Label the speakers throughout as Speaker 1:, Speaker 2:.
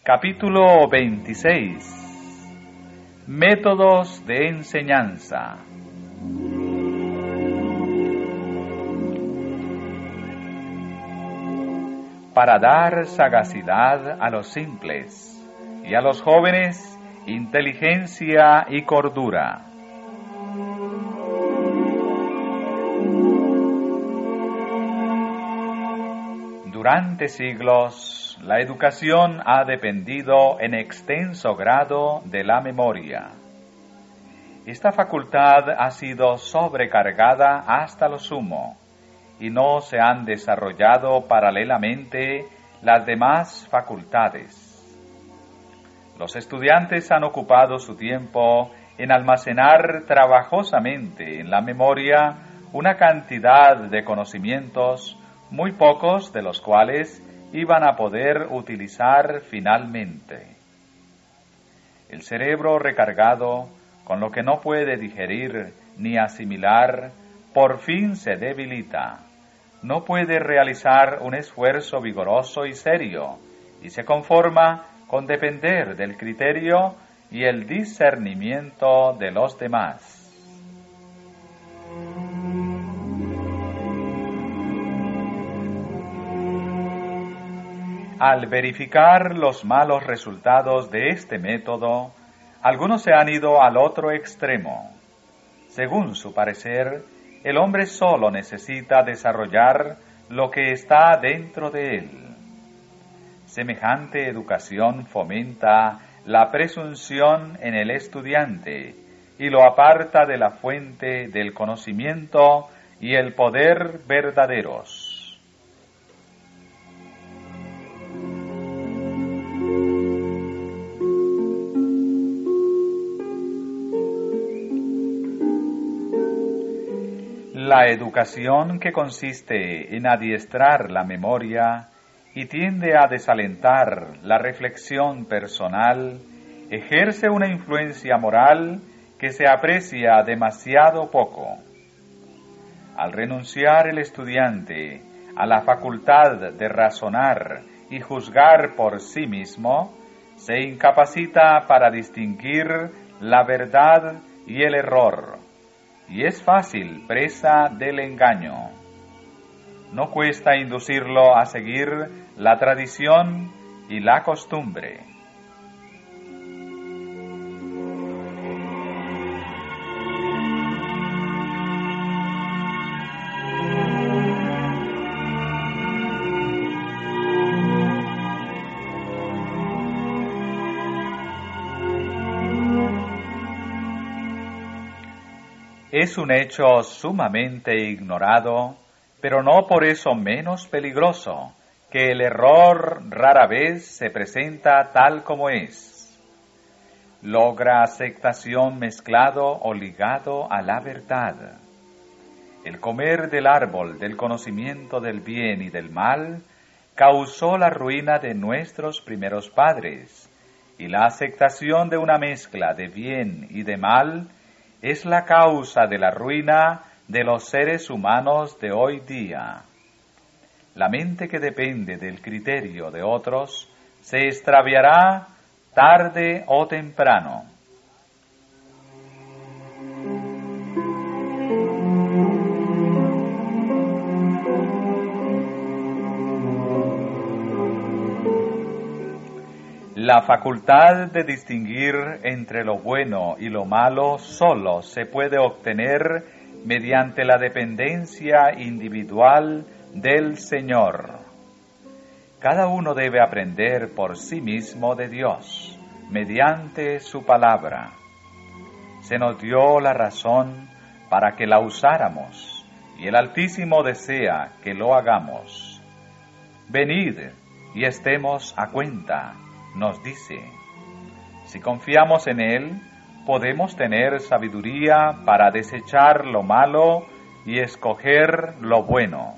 Speaker 1: Capítulo 26. Métodos de enseñanza. Para dar sagacidad a los simples y a los jóvenes inteligencia y cordura. Durante siglos, la educación ha dependido en extenso grado de la memoria. Esta facultad ha sido sobrecargada hasta lo sumo y no se han desarrollado paralelamente las demás facultades. Los estudiantes han ocupado su tiempo en almacenar trabajosamente en la memoria una cantidad de conocimientos, muy pocos de los cuales iban a poder utilizar finalmente. El cerebro recargado, con lo que no puede digerir ni asimilar, por fin se debilita. No puede realizar un esfuerzo vigoroso y serio, y se conforma con depender del criterio y el discernimiento de los demás. Al verificar los malos resultados de este método, algunos se han ido al otro extremo. Según su parecer, el hombre solo necesita desarrollar lo que está dentro de él. Semejante educación fomenta la presunción en el estudiante y lo aparta de la fuente del conocimiento y el poder verdaderos. La educación, que consiste en adiestrar la memoria y tiende a desalentar la reflexión personal, ejerce una influencia moral que se aprecia demasiado poco. Al renunciar el estudiante a la facultad de razonar y juzgar por sí mismo, se incapacita para distinguir la verdad y el error, y es fácil presa del engaño. No cuesta inducirlo a seguir la tradición y la costumbre. Es un hecho sumamente ignorado, pero no por eso menos peligroso, que el error rara vez se presenta tal como es. Logra aceptación mezclado o ligado a la verdad. El comer del árbol del conocimiento del bien y del mal causó la ruina de nuestros primeros padres, y la aceptación de una mezcla de bien y de mal es la causa de la ruina de los seres humanos de hoy día. La mente que depende del criterio de otros se extraviará tarde o temprano. La facultad de distinguir entre lo bueno y lo malo solo se puede obtener mediante la dependencia individual del Señor. Cada uno debe aprender por sí mismo de Dios, mediante su palabra. Se nos dio la razón para que la usáramos, y el Altísimo desea que lo hagamos. Venid y estemos a cuenta, nos dice. Si confiamos en Él, podemos tener sabiduría para desechar lo malo y escoger lo bueno.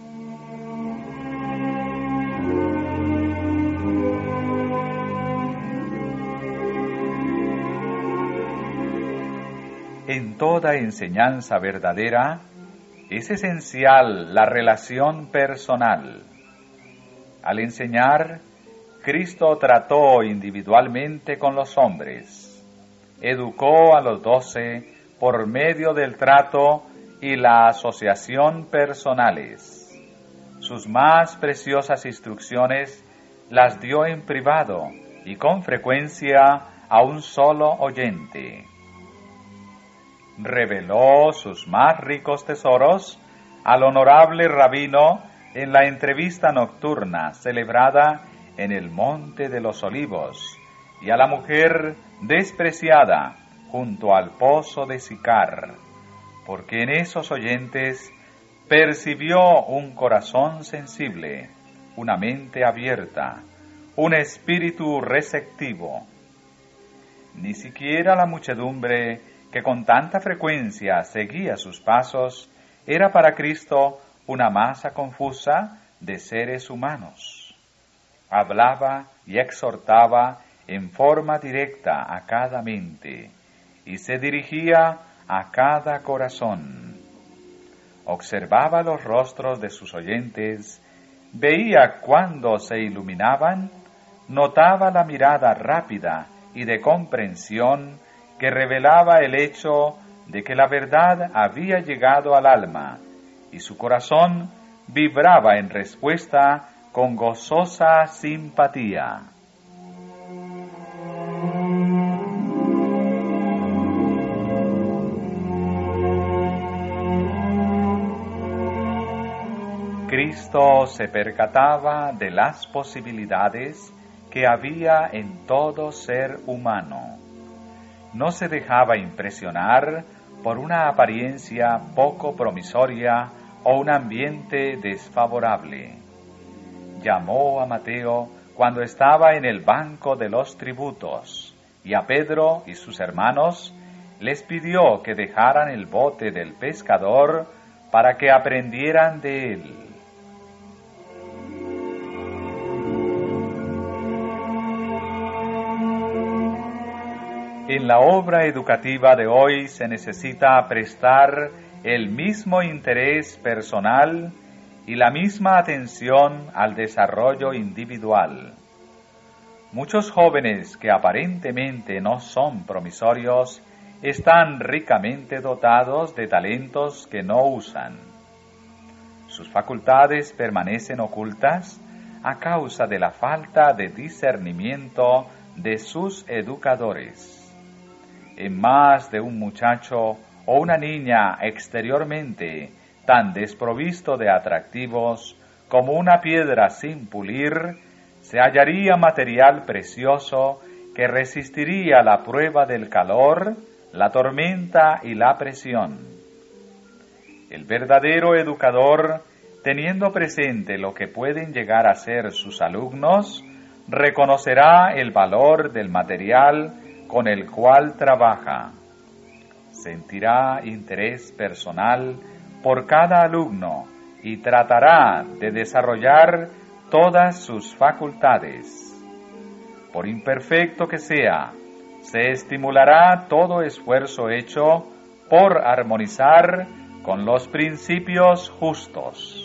Speaker 1: En toda enseñanza verdadera es esencial la relación personal. Al enseñar, Cristo trató individualmente con los hombres. Educó a los 12 por medio del trato y la asociación personales. Sus más preciosas instrucciones las dio en privado y con frecuencia a un solo oyente. Reveló sus más ricos tesoros al honorable rabino en la entrevista nocturna celebrada en el Monte de los Olivos, y a la mujer despreciada junto al pozo de Sicar, porque en esos oyentes percibió un corazón sensible, una mente abierta, un espíritu receptivo. Ni siquiera la muchedumbre que con tanta frecuencia seguía sus pasos era para Cristo una masa confusa de seres humanos. Hablaba y exhortaba en forma directa a cada mente y se dirigía a cada corazón. Observaba los rostros de sus oyentes, veía cuándo se iluminaban, notaba la mirada rápida y de comprensión que revelaba el hecho de que la verdad había llegado al alma, y su corazón vibraba en respuesta con gozosa simpatía. Cristo se percataba de las posibilidades que había en todo ser humano. No se dejaba impresionar por una apariencia poco promisoria o un ambiente desfavorable. Llamó a Mateo cuando estaba en el banco de los tributos, y a Pedro y sus hermanos les pidió que dejaran el bote del pescador para que aprendieran de él. En la obra educativa de hoy se necesita prestar el mismo interés personal y la misma atención al desarrollo individual. Muchos jóvenes que aparentemente no son promisorios están ricamente dotados de talentos que no usan. Sus facultades permanecen ocultas a causa de la falta de discernimiento de sus educadores. En más de un muchacho o una niña exteriormente tan desprovisto de atractivos como una piedra sin pulir, se hallaría material precioso que resistiría la prueba del calor, la tormenta y la presión. El verdadero educador, teniendo presente lo que pueden llegar a ser sus alumnos, reconocerá el valor del material con el cual trabaja. Sentirá interés personal por cada alumno y tratará de desarrollar todas sus facultades. Por imperfecto que sea, se estimulará todo esfuerzo hecho por armonizar con los principios justos.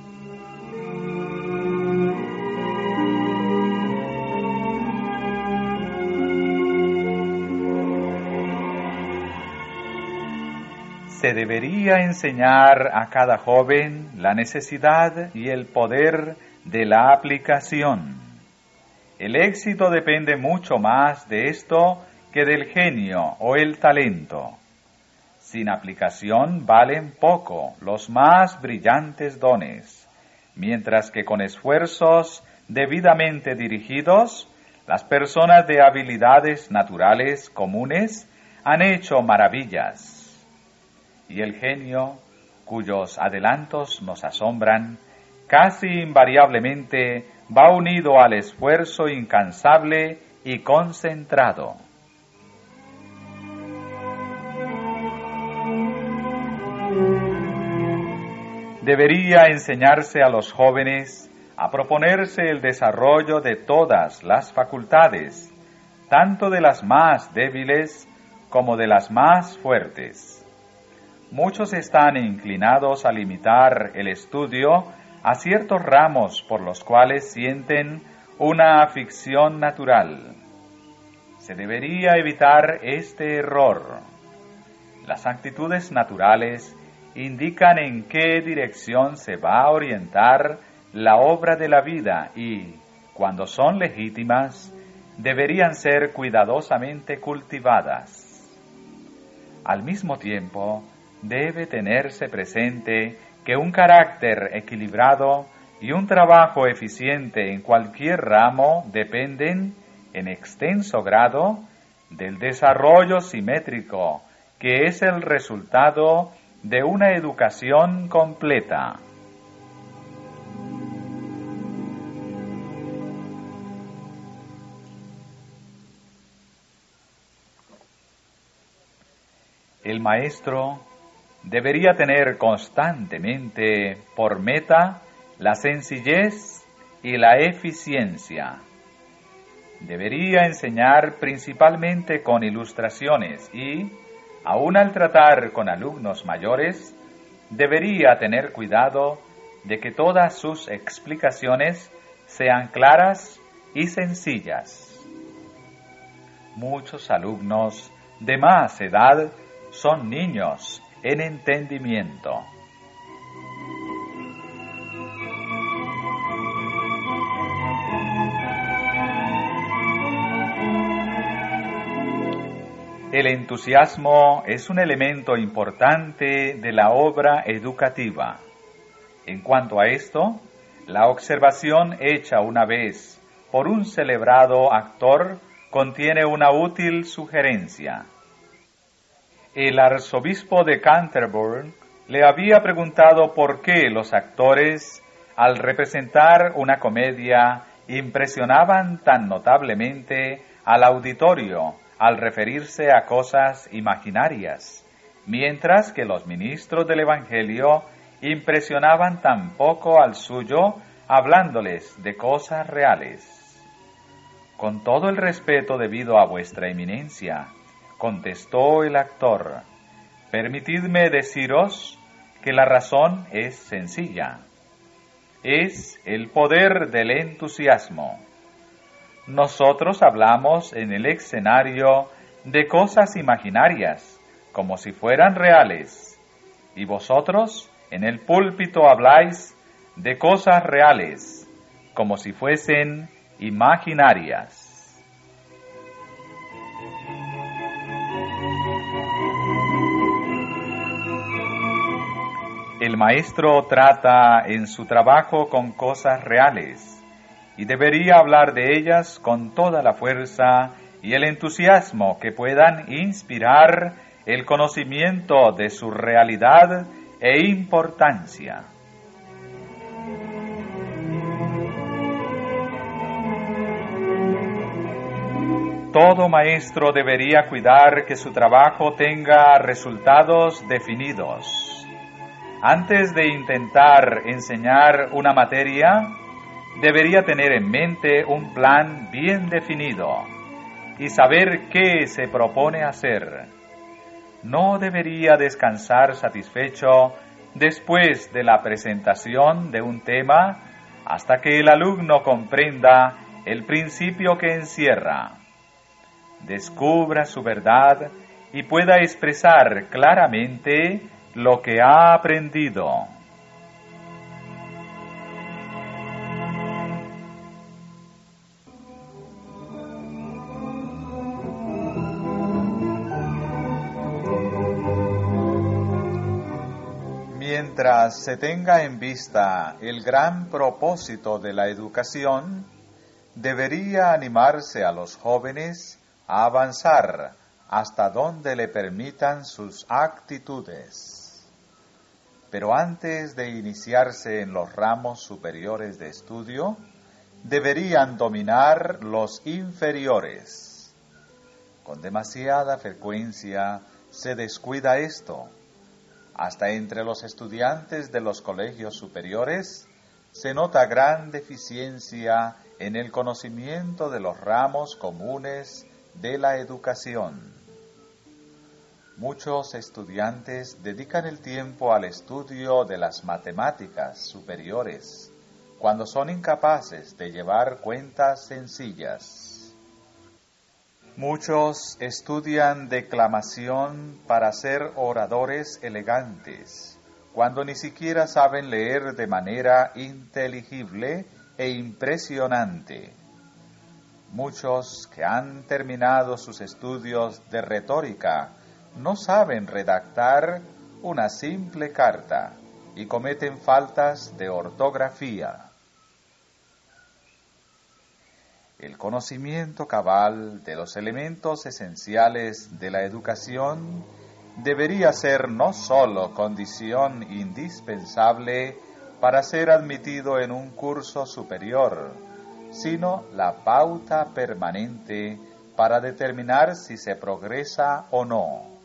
Speaker 1: Se debería enseñar a cada joven la necesidad y el poder de la aplicación. El éxito depende mucho más de esto que del genio o el talento. Sin aplicación valen poco los más brillantes dones, mientras que con esfuerzos debidamente dirigidos, las personas de habilidades naturales comunes han hecho maravillas. Y el genio, cuyos adelantos nos asombran, casi invariablemente va unido al esfuerzo incansable y concentrado. Debería enseñarse a los jóvenes a proponerse el desarrollo de todas las facultades, tanto de las más débiles como de las más fuertes. Muchos están inclinados a limitar el estudio a ciertos ramos por los cuales sienten una ficción natural. Se debería evitar este error. Las actitudes naturales indican en qué dirección se va a orientar la obra de la vida y, cuando son legítimas, deberían ser cuidadosamente cultivadas. Al mismo tiempo, debe tenerse presente que un carácter equilibrado y un trabajo eficiente en cualquier ramo dependen, en extenso grado, del desarrollo simétrico, que es el resultado de una educación completa. El maestro debería tener constantemente por meta la sencillez y la eficiencia. Debería enseñar principalmente con ilustraciones y, aun al tratar con alumnos mayores, debería tener cuidado de que todas sus explicaciones sean claras y sencillas. Muchos alumnos de más edad son niños en entendimiento. El entusiasmo es un elemento importante de la obra educativa. En cuanto a esto, la observación hecha una vez por un celebrado actor contiene una útil sugerencia. El arzobispo de Canterbury le había preguntado por qué los actores, al representar una comedia, impresionaban tan notablemente al auditorio al referirse a cosas imaginarias, mientras que los ministros del Evangelio impresionaban tan poco al suyo hablándoles de cosas reales. Con todo el respeto debido a vuestra eminencia, contestó el actor, permitidme deciros que la razón es sencilla. Es el poder del entusiasmo. Nosotros hablamos en el escenario de cosas imaginarias, como si fueran reales, y vosotros en el púlpito habláis de cosas reales, como si fuesen imaginarias. El maestro trata en su trabajo con cosas reales y debería hablar de ellas con toda la fuerza y el entusiasmo que puedan inspirar el conocimiento de su realidad e importancia. Todo maestro debería cuidar que su trabajo tenga resultados definidos. Antes de intentar enseñar una materia, debería tener en mente un plan bien definido y saber qué se propone hacer. No debería descansar satisfecho después de la presentación de un tema hasta que el alumno comprenda el principio que encierra, descubra su verdad y pueda expresar claramente lo que ha aprendido. Mientras se tenga en vista el gran propósito de la educación, debería animarse a los jóvenes a avanzar hasta donde le permitan sus actitudes. Pero antes de iniciarse en los ramos superiores de estudio, deberían dominar los inferiores. Con demasiada frecuencia se descuida esto. Hasta entre los estudiantes de los colegios superiores se nota gran deficiencia en el conocimiento de los ramos comunes de la educación. Muchos estudiantes dedican el tiempo al estudio de las matemáticas superiores, cuando son incapaces de llevar cuentas sencillas. Muchos estudian declamación para ser oradores elegantes, cuando ni siquiera saben leer de manera inteligible e impresionante. Muchos que han terminado sus estudios de retórica no saben redactar una simple carta y cometen faltas de ortografía. El conocimiento cabal de los elementos esenciales de la educación debería ser no sólo condición indispensable para ser admitido en un curso superior, sino la pauta permanente para determinar si se progresa o no.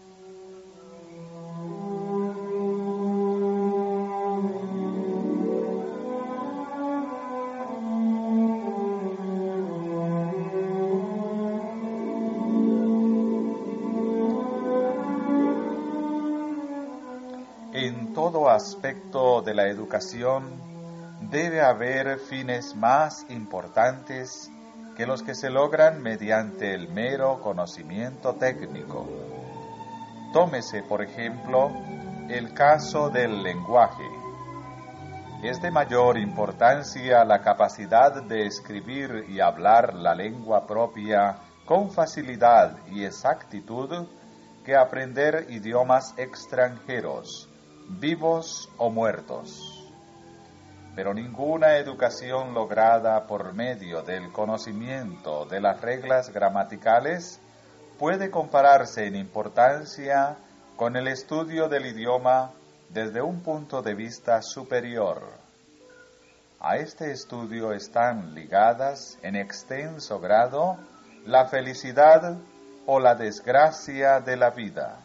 Speaker 1: En todo aspecto de la educación debe haber fines más importantes que los que se logran mediante el mero conocimiento técnico. Tómese, por ejemplo, el caso del lenguaje. Es de mayor importancia la capacidad de escribir y hablar la lengua propia con facilidad y exactitud que aprender idiomas extranjeros, vivos o muertos. Pero ninguna educación lograda por medio del conocimiento de las reglas gramaticales puede compararse en importancia con el estudio del idioma desde un punto de vista superior. A este estudio están ligadas en extenso grado la felicidad o la desgracia de la vida.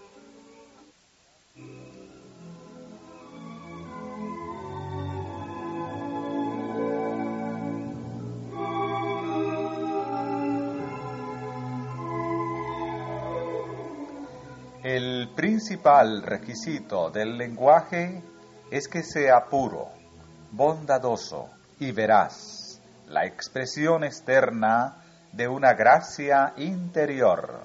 Speaker 1: El principal requisito del lenguaje es que sea puro, bondadoso y veraz, la expresión externa de una gracia interior.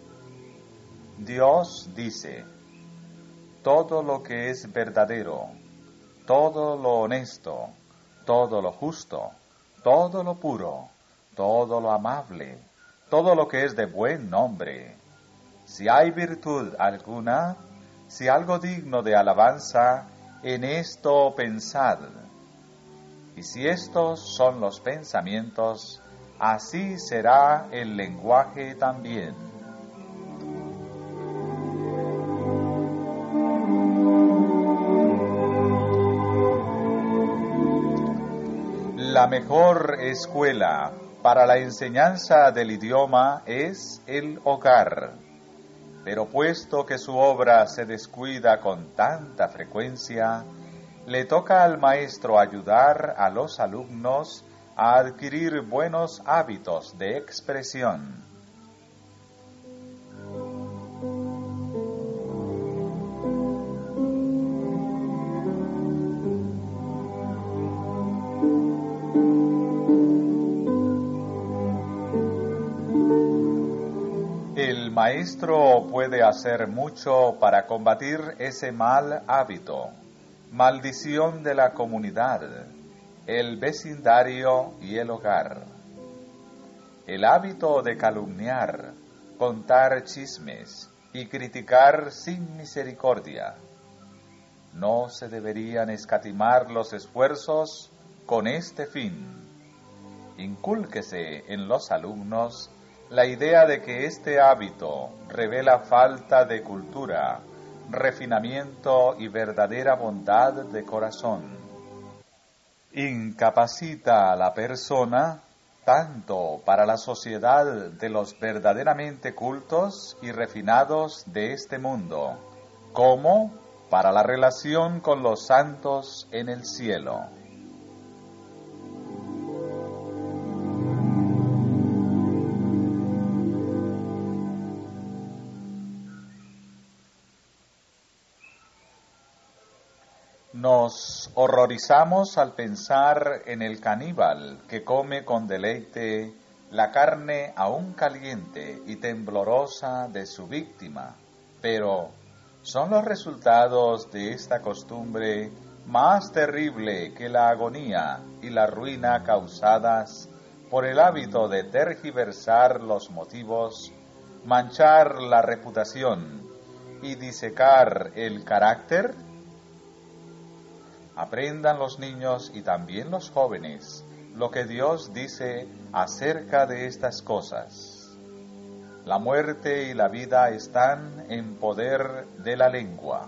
Speaker 1: Dios dice: todo lo que es verdadero, todo lo honesto, todo lo justo, todo lo puro, todo lo amable, todo lo que es de buen nombre. Si hay virtud alguna, si algo digno de alabanza, en esto pensad. Y si estos son los pensamientos, así será el lenguaje también. La mejor escuela para la enseñanza del idioma es el hogar. Pero puesto que su obra se descuida con tanta frecuencia, le toca al maestro ayudar a los alumnos a adquirir buenos hábitos de expresión. El maestro puede hacer mucho para combatir ese mal hábito, maldición de la comunidad, el vecindario y el hogar. El hábito de calumniar, contar chismes y criticar sin misericordia. No se deberían escatimar los esfuerzos con este fin. Incúlquese en los alumnos la idea de que este hábito revela falta de cultura, refinamiento y verdadera bondad de corazón. Incapacita a la persona tanto para la sociedad de los verdaderamente cultos y refinados de este mundo, como para la relación con los santos en el cielo. Nos horrorizamos al pensar en el caníbal que come con deleite la carne aún caliente y temblorosa de su víctima, pero son los resultados de esta costumbre más terrible que la agonía y la ruina causadas por el hábito de tergiversar los motivos, manchar la reputación y disecar el carácter. Aprendan los niños y también los jóvenes lo que Dios dice acerca de estas cosas. La muerte y la vida están en poder de la lengua.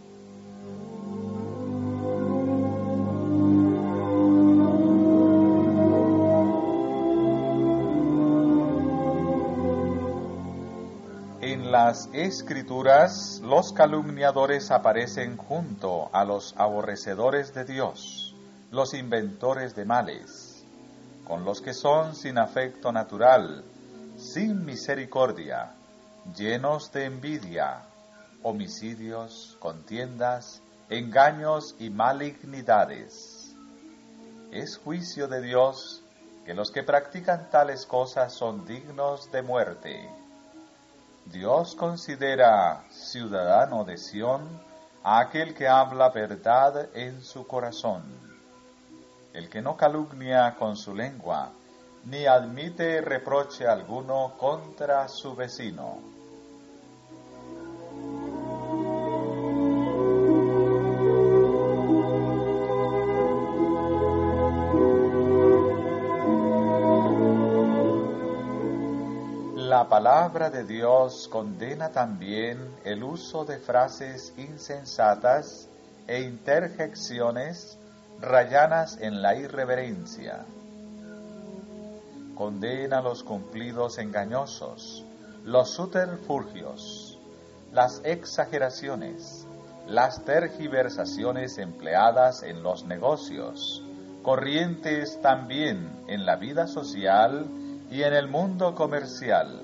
Speaker 1: En las Escrituras, los calumniadores aparecen junto a los aborrecedores de Dios, los inventores de males, con los que son sin afecto natural, sin misericordia, llenos de envidia, homicidios, contiendas, engaños y malignidades. Es juicio de Dios que los que practican tales cosas son dignos de muerte. Dios considera ciudadano de Sión a aquel que habla verdad en su corazón, el que no calumnia con su lengua, ni admite reproche alguno contra su vecino. La palabra de Dios condena también el uso de frases insensatas e interjecciones rayanas en la irreverencia. Condena los cumplidos engañosos, los subterfugios, las exageraciones, las tergiversaciones empleadas en los negocios, corrientes también en la vida social y en el mundo comercial.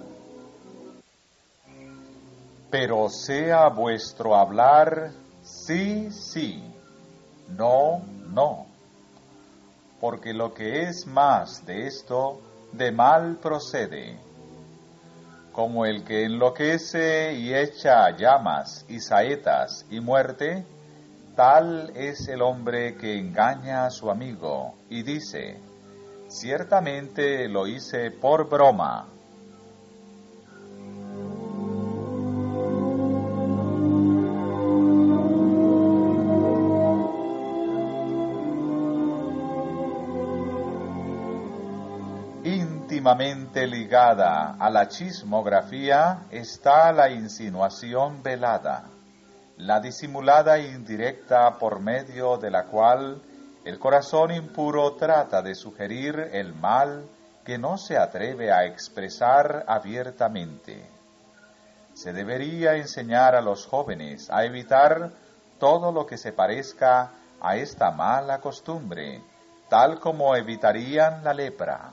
Speaker 1: Pero sea vuestro hablar sí, sí, no, no, porque lo que es más de esto, de mal procede, como el que enloquece y echa llamas y saetas y muerte, tal es el hombre que engaña a su amigo y dice: ciertamente lo hice por broma. Íntimamente ligada a la chismografía está la insinuación velada, la disimulada e indirecta por medio de la cual el corazón impuro trata de sugerir el mal que no se atreve a expresar abiertamente. Se debería enseñar a los jóvenes a evitar todo lo que se parezca a esta mala costumbre, tal como evitarían la lepra.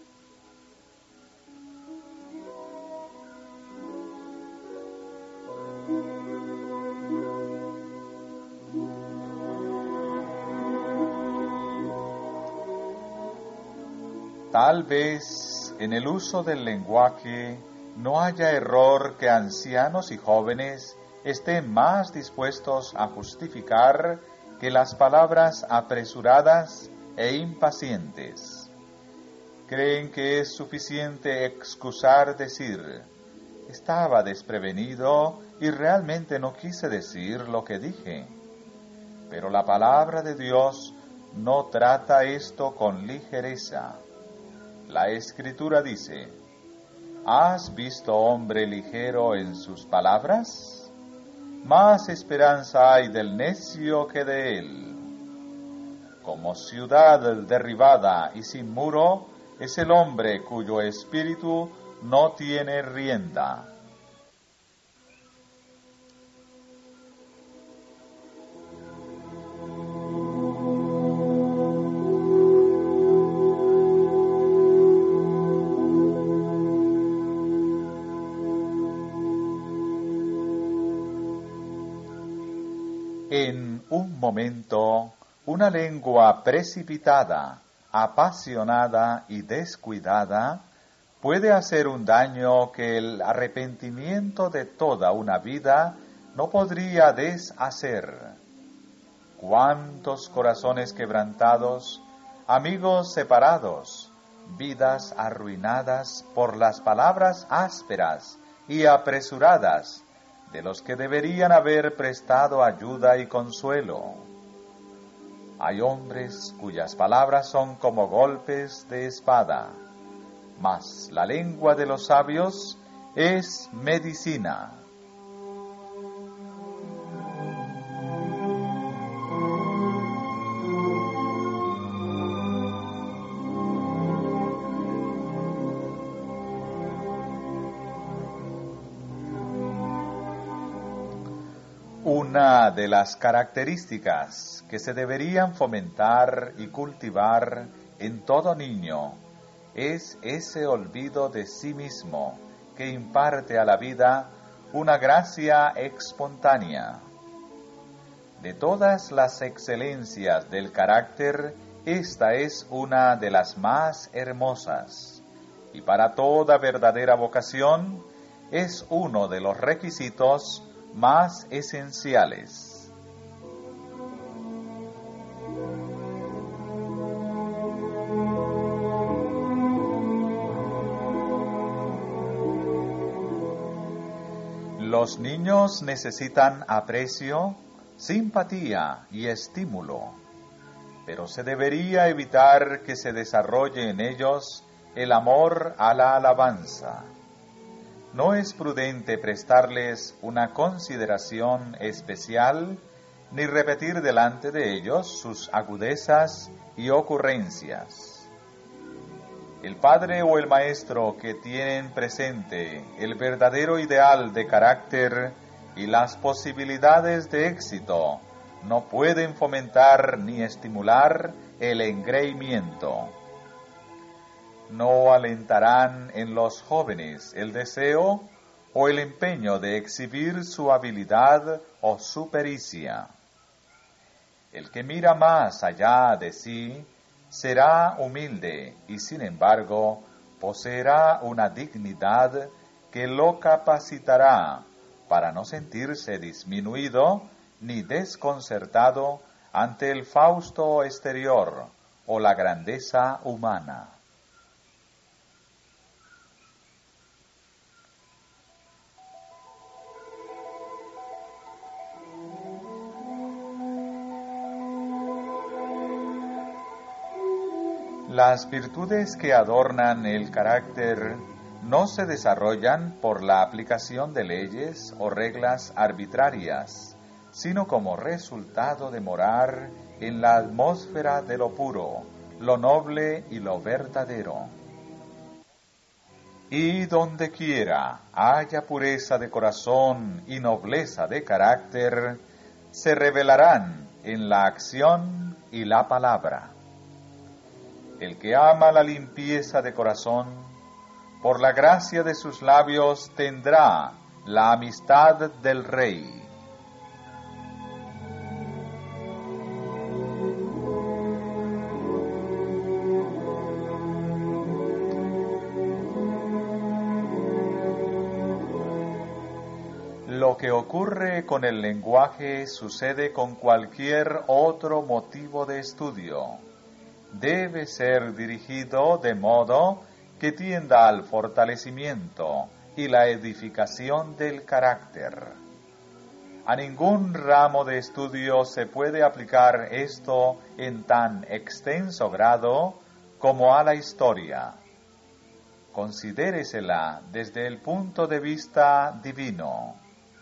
Speaker 1: Tal vez en el uso del lenguaje no haya error que ancianos y jóvenes estén más dispuestos a justificar que las palabras apresuradas e impacientes. Creen que es suficiente excusar decir: estaba desprevenido y realmente no quise decir lo que dije. Pero la palabra de Dios no trata esto con ligereza. La Escritura dice: ¿has visto hombre ligero en sus palabras? Más esperanza hay del necio que de él. Como ciudad derribada y sin muro es el hombre cuyo espíritu no tiene rienda. En un momento, una lengua precipitada, apasionada y descuidada puede hacer un daño que el arrepentimiento de toda una vida no podría deshacer. ¿Cuántos corazones quebrantados, amigos separados, vidas arruinadas por las palabras ásperas y apresuradas de los que deberían haber prestado ayuda y consuelo? Hay hombres cuyas palabras son como golpes de espada, mas la lengua de los sabios es medicina. Una de las características que se deberían fomentar y cultivar en todo niño es ese olvido de sí mismo que imparte a la vida una gracia espontánea. De todas las excelencias del carácter, esta es una de las más hermosas, y para toda verdadera vocación es uno de los requisitos más esenciales. Los niños necesitan aprecio, simpatía y estímulo, pero se debería evitar que se desarrolle en ellos el amor a la alabanza. No es prudente prestarles una consideración especial ni repetir delante de ellos sus agudezas y ocurrencias. El padre o el maestro que tienen presente el verdadero ideal de carácter y las posibilidades de éxito no pueden fomentar ni estimular el engreimiento. No alentarán en los jóvenes el deseo o el empeño de exhibir su habilidad o su pericia. El que mira más allá de sí será humilde y, sin embargo, poseerá una dignidad que lo capacitará para no sentirse disminuido ni desconcertado ante el fausto exterior o la grandeza humana. Las virtudes que adornan el carácter no se desarrollan por la aplicación de leyes o reglas arbitrarias, sino como resultado de morar en la atmósfera de lo puro, lo noble y lo verdadero. Y donde quiera haya pureza de corazón y nobleza de carácter, se revelarán en la acción y la palabra. El que ama la limpieza de corazón, por la gracia de sus labios tendrá la amistad del Rey. Lo que ocurre con el lenguaje sucede con cualquier otro motivo de estudio. Debe ser dirigido de modo que tienda al fortalecimiento y la edificación del carácter. A ningún ramo de estudio se puede aplicar esto en tan extenso grado como a la historia. Considéresela desde el punto de vista divino.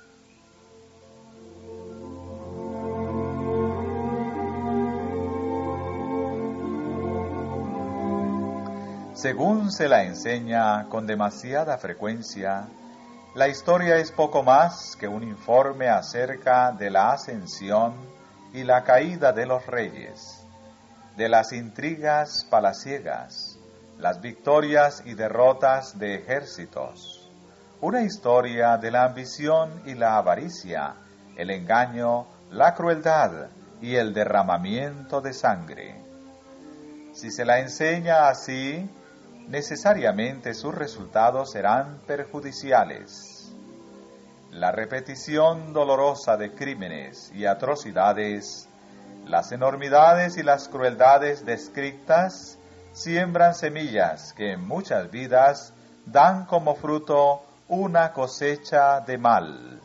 Speaker 1: Según se la enseña con demasiada frecuencia, la historia es poco más que un informe acerca de la ascensión y la caída de los reyes, de las intrigas palaciegas, las victorias y derrotas de ejércitos, una historia de la ambición y la avaricia, el engaño, la crueldad y el derramamiento de sangre. Si se la enseña así, necesariamente sus resultados serán perjudiciales. La repetición dolorosa de crímenes y atrocidades, las enormidades y las crueldades descritas, siembran semillas que en muchas vidas dan como fruto una cosecha de mal.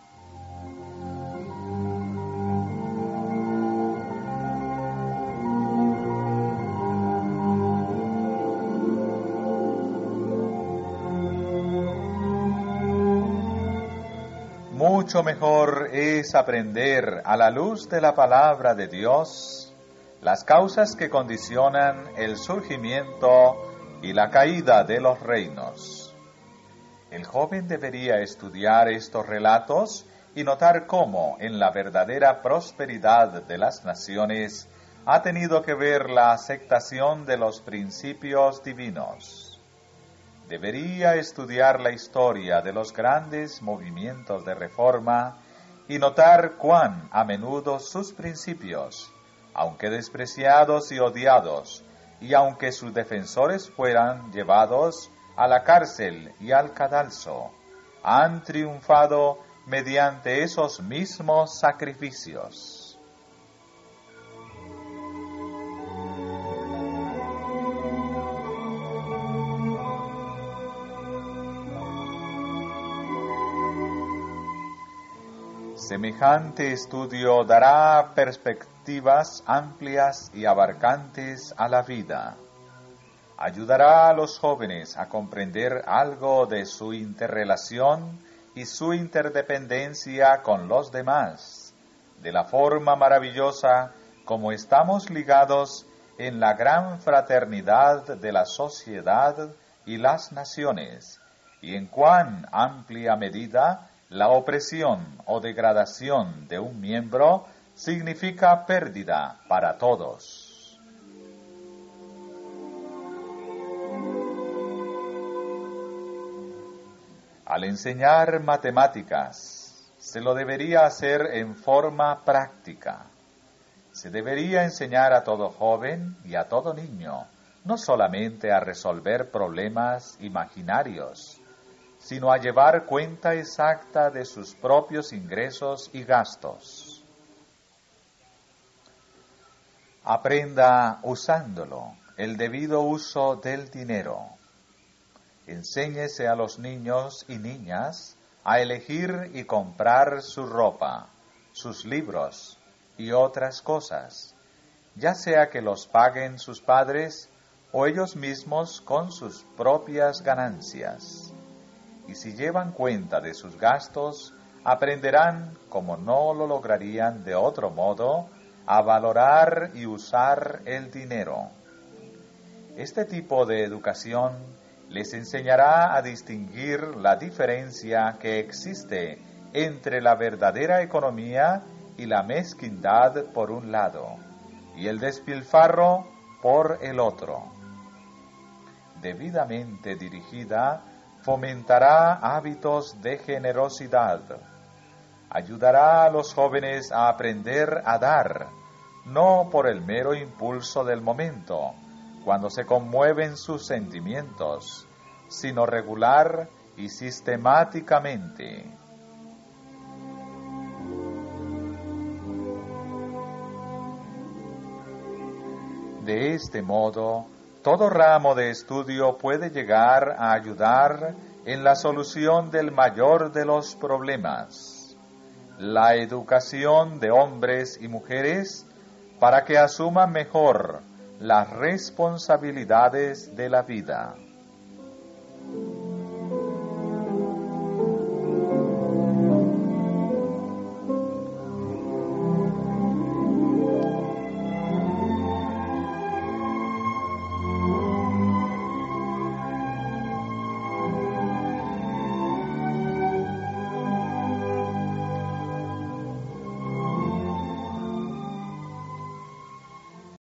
Speaker 1: Mucho mejor es aprender a la luz de la palabra de Dios las causas que condicionan el surgimiento y la caída de los reinos. El joven debería estudiar estos relatos y notar cómo en la verdadera prosperidad de las naciones ha tenido que ver la aceptación de los principios divinos. Debería estudiar la historia de los grandes movimientos de reforma y notar cuán a menudo sus principios, aunque despreciados y odiados, y aunque sus defensores fueran llevados a la cárcel y al cadalso, han triunfado mediante esos mismos sacrificios. Semejante estudio dará perspectivas amplias y abarcantes a la vida. Ayudará a los jóvenes a comprender algo de su interrelación y su interdependencia con los demás, de la forma maravillosa como estamos ligados en la gran fraternidad de la sociedad y las naciones, y en cuán amplia medida la opresión o degradación de un miembro significa pérdida para todos. Al enseñar matemáticas, se lo debería hacer en forma práctica. Se debería enseñar a todo joven y a todo niño, no solamente a resolver problemas imaginarios, sino a llevar cuenta exacta de sus propios ingresos y gastos. Aprenda usándolo, el debido uso del dinero. Enséñese a los niños y niñas a elegir y comprar su ropa, sus libros y otras cosas, ya sea que los paguen sus padres o ellos mismos con sus propias ganancias. Y si llevan cuenta de sus gastos, aprenderán, como no lo lograrían de otro modo, a valorar y usar el dinero. Este tipo de educación les enseñará a distinguir la diferencia que existe entre la verdadera economía y la mezquindad por un lado, y el despilfarro por el otro. Debidamente dirigida, fomentará hábitos de generosidad. Ayudará a los jóvenes a aprender a dar, no por el mero impulso del momento, cuando se conmueven sus sentimientos, sino regular y sistemáticamente. De este modo, todo ramo de estudio puede llegar a ayudar en la solución del mayor de los problemas, la educación de hombres y mujeres para que asuman mejor las responsabilidades de la vida.